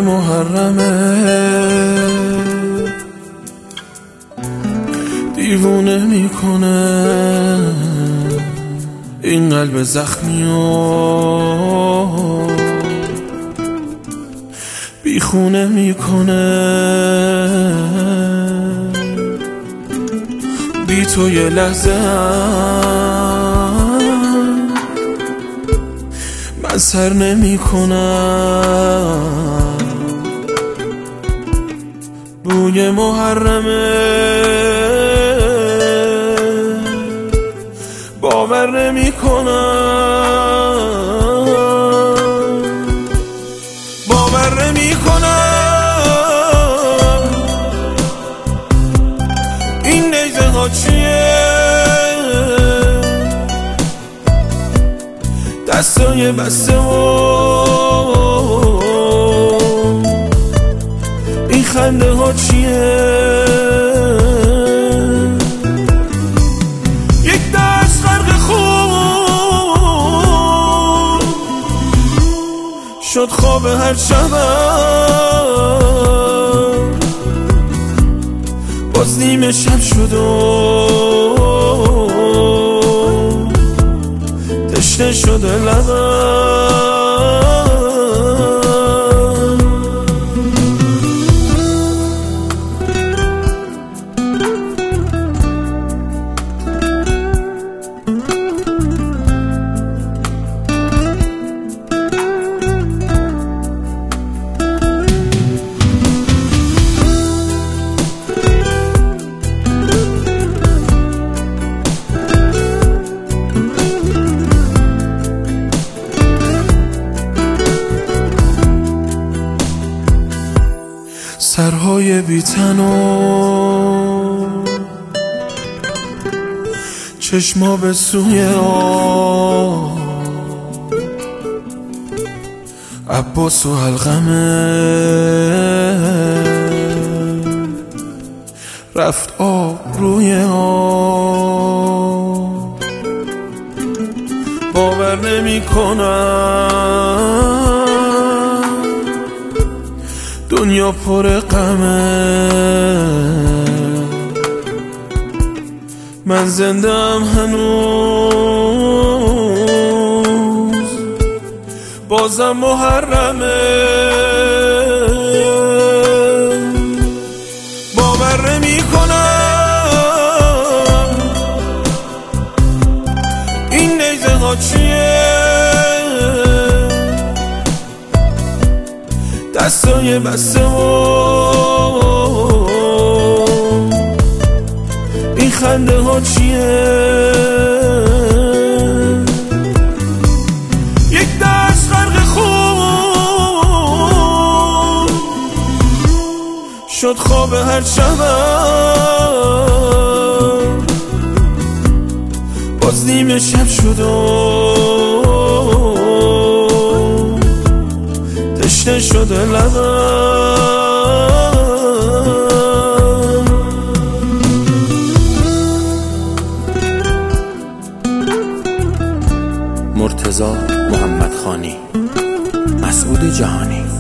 محرمه دیوونه میکنه این قلب زخمیو بیخونه میکنه بی تو یه لحظه من سر نمیکنم بوی محرمه باور نمیکنم باور نمیکنم این نیزه ها چیه دستای بسته و این خنده ها چیه یک دست غرق خون شد خواب هر شبم باز نیمه شب شد و تشنه شده لبم سرهای بی‌تن و چشما به سوی عباس و حلقمه رفت آب روی آب باور نمی کنم دنیا پر غمه من زندم هنوز بازم محرمه باور نمی کنم این نیزه ها چیه دستای بسته و این خنده ها چیه یک دست غرق خون شد خواب هر شبم باز نیمه شب شد و تشنه شده لبم مرتضی محمدخانی، مسعود جهانی.